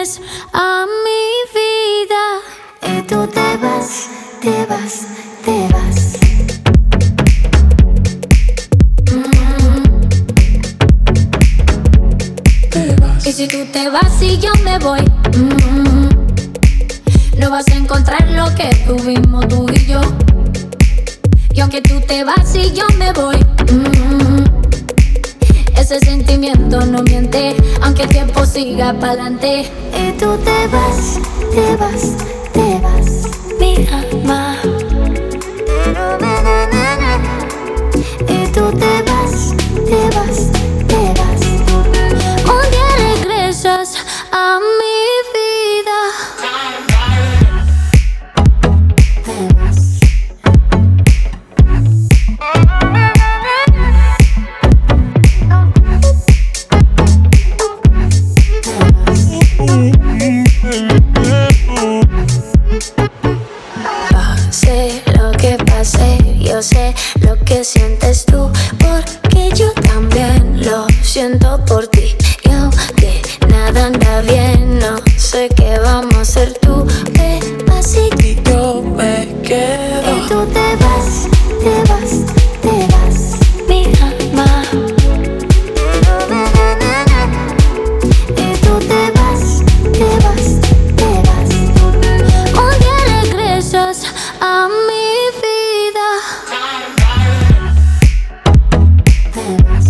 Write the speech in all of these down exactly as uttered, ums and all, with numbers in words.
regresas a mi vida. Y tú te vas, te vas, te vas. Te vas. Y si tú te vas y yo me voy, mm-hmm, no vas a encontrar lo que tuvimos tú y yo. Y aunque tú te vas y yo me voy, mm-hmm, ese sentimiento no miente, aunque el tiempo siga pa'lante. Y tú te vas, te vas, te vas, mi alma. Y tú te vas, te vas, te vas. Un día regresas a mi vida. Te vas. Pase lo que pase, yo sé lo que sientes tú, porque yo también lo siento por ti. Y aunque nada anda bien, no sé qué vamos a hacer. Tú te vas y yo me quedo. Y tú te vas, te vas, te vas, mi alma. y tú te vas, te vas, te vas. Un día regresas a mi vida. Te vas.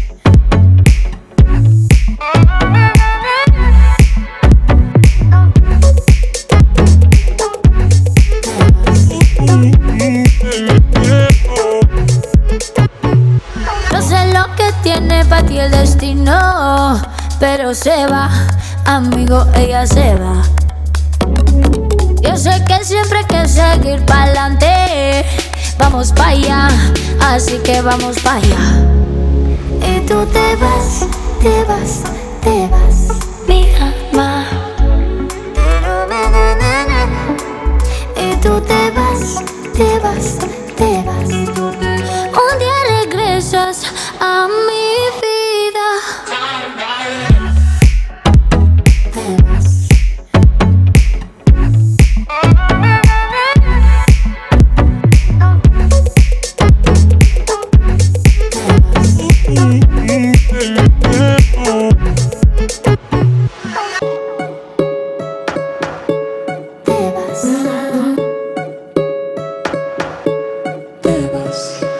No sé lo que tiene para ti el destino, pero se va, amigo, ella se va. Yo sé que siempre hay que seguir pa'lante. Vamos pa' allá, así que vamos pa' allá. Y tú te vas, te vas, te vas, Mi alma. y tú te vas, te vas, te vas. Un día regresas a mi vida. Te vas. Te vas. Te vas.